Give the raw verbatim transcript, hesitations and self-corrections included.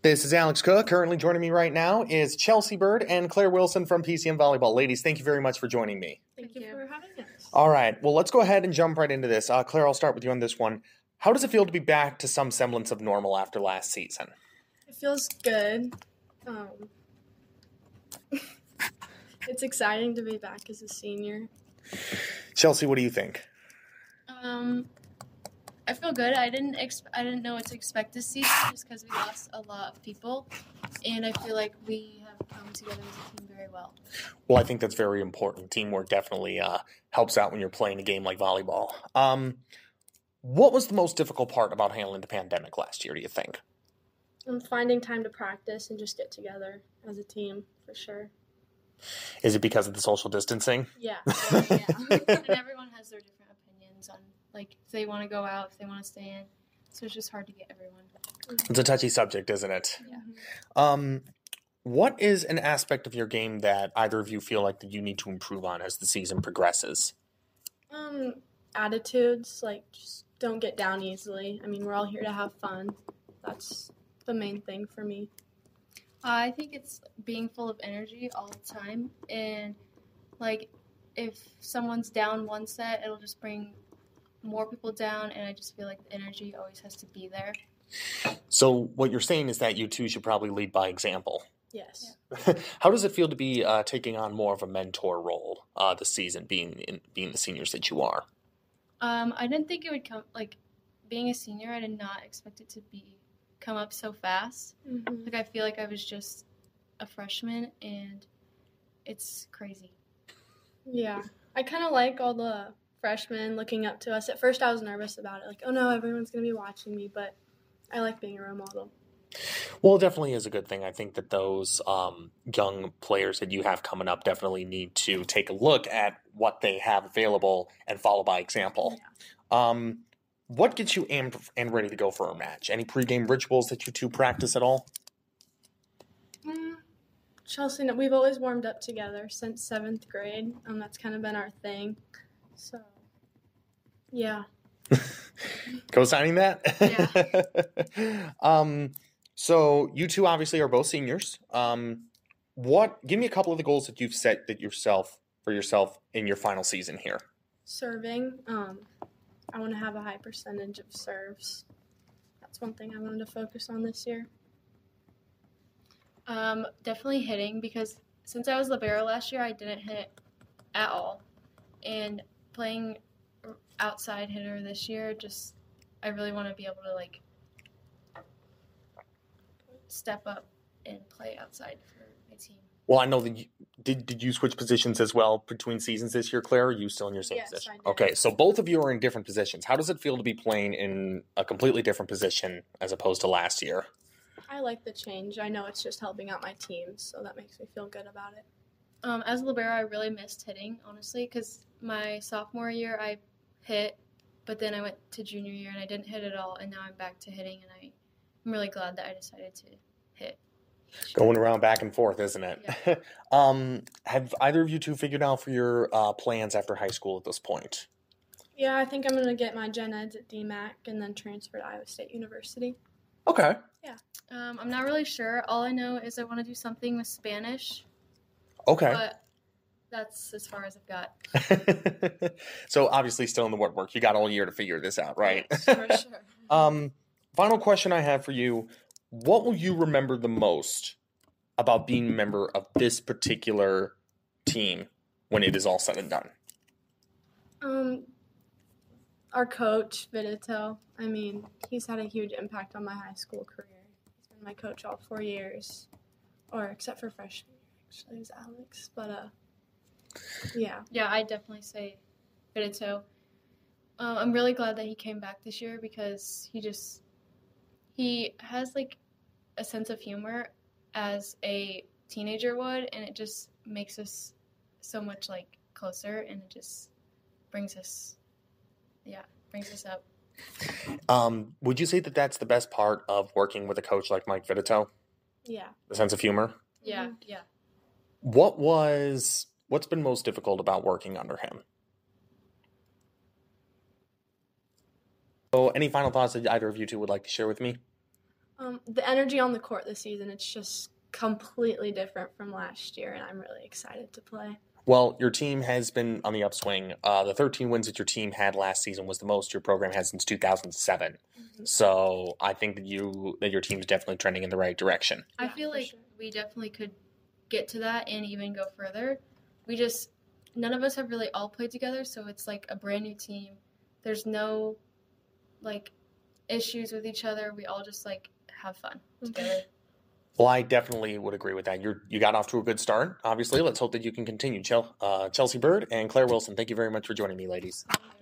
This is Alex Cook. Currently joining me right now is Chelsea Bird and Claire Wilson from P C M Volleyball. Ladies, thank you very much for joining me. Thank, thank you for having us. All right. Well, let's go ahead and jump right into this. Uh, Claire, I'll start with you on this one. How does it feel to be back to some semblance of normal after last season? It feels good. Um, it's exciting to be back as a senior. Chelsea, what do you think? Um, I feel good. I didn't ex- I didn't know what to expect this season just because we lost a lot of people, and I feel like we have come together as a team very well. Well, I think that's very important. Teamwork definitely uh, helps out when you're playing a game like volleyball. Um, what was the most difficult part about handling the pandemic last year, do you think? Um, finding time to practice and just get together as a team, for sure. Is it because of the social distancing? Yeah. yeah. And everyone has their different opinions on, like, if they want to go out, if they want to stay in. So it's just hard to get everyone. It's a touchy subject, isn't it? Yeah. Um, what is an aspect of your game that either of you feel like that you need to improve on as the season progresses? Um, attitudes, like, just don't get down easily. I mean, we're all here to have fun. That's the main thing for me. I think it's being full of energy all the time, and like if someone's down one set, it'll just bring more people down, and I just feel like the energy always has to be there. So what you're saying is that you two should probably lead by example. Yes. Yeah. How does it feel to be uh, taking on more of a mentor role uh, this season, being in, being the seniors that you are? Um, I didn't think it would come, like, being a senior, I did not expect it to be come up so fast. Mm-hmm. Like, I feel like I was just a freshman, and it's crazy. Yeah. I kind of like all the freshmen looking up to us. At first, I was nervous about it. Like, oh, no, everyone's going to be watching me, but I like being a role model. Well, it definitely is a good thing. I think that those um, young players that you have coming up definitely need to take a look at what they have available and follow by example. Yeah. Um, what gets you amped and ready to go for a match? Any pregame rituals that you two practice at all? Mm, Chelsea, no, we've always warmed up together since seventh grade. Um, that's kind of been our thing. So, yeah. Co-signing that? Yeah. um, so you two obviously are both seniors. Um, what? Give me a couple of the goals that you've set that yourself for yourself in your final season here. Serving. Um, I want to have a high percentage of serves. That's one thing I wanted to focus on this year. Um, definitely hitting, because since I was libero last year, I didn't hit at all. And playing outside hitter this year, just I really want to be able to, like, step up and play outside for my team. Well, I know that you, did did you switch positions as well between seasons this year, Claire? Or are you still in your same Yes, position? I did. Okay, so both of you are in different positions. How does it feel to be playing in a completely different position as opposed to last year? I like the change. I know it's just helping out my team, so that makes me feel good about it. Um, as a libero, I really missed hitting, honestly, because my sophomore year I hit, but then I went to junior year and I didn't hit at all, and now I'm back to hitting, and I, I'm really glad that I decided to hit. Going around back and forth, isn't it? Yeah. um, have either of you two figured out for your uh, plans after high school at this point? Yeah, I think I'm going to get my gen eds at D MAC and then transfer to Iowa State University. Okay. Um, I'm not really sure. All I know is I want to do something with Spanish, Okay. but that's as far as I've got. So obviously still in the woodwork. You got all year to figure this out, right? Yes, for sure. um, final question I have for you. What will you remember the most about being a member of this particular team when it is all said and done? Um, our coach, Vidito, I mean, he's had a huge impact on my high school career. He's been my coach all four years, or except for freshman year, actually, it was Alex. But, uh, yeah. Yeah, I'd definitely say Vidito. Um, I'm really glad that he came back this year, because he just, he has, like, a sense of humor as a teenager would, and it just makes us so much, like, closer, and it just brings us, yeah, brings us up. Um, would you say that that's the best part of working with a coach like Mike Vidito? Yeah. The sense of humor? Yeah, Mhm. yeah. What was, what's been most difficult about working under him? So any final thoughts that either of you two would like to share with me? Um, the energy on the court this season, it's just completely different from last year, and I'm really excited to play. Well, your team has been on the upswing. Uh, the thirteen wins that your team had last season was the most your program had since two thousand seven. Mm-hmm. So I think that you that your team's definitely trending in the right direction. I feel like sure. we definitely could get to that and even go further. We just none of us have really all played together, so it's like a brand new team. There's no like issues with each other. We all just like have fun together. Well, I definitely would agree with that. You you got off to a good start. Obviously, let's hope that you can continue. Chel- uh, Chelsea Bird and Claire Wilson, thank you very much for joining me, ladies.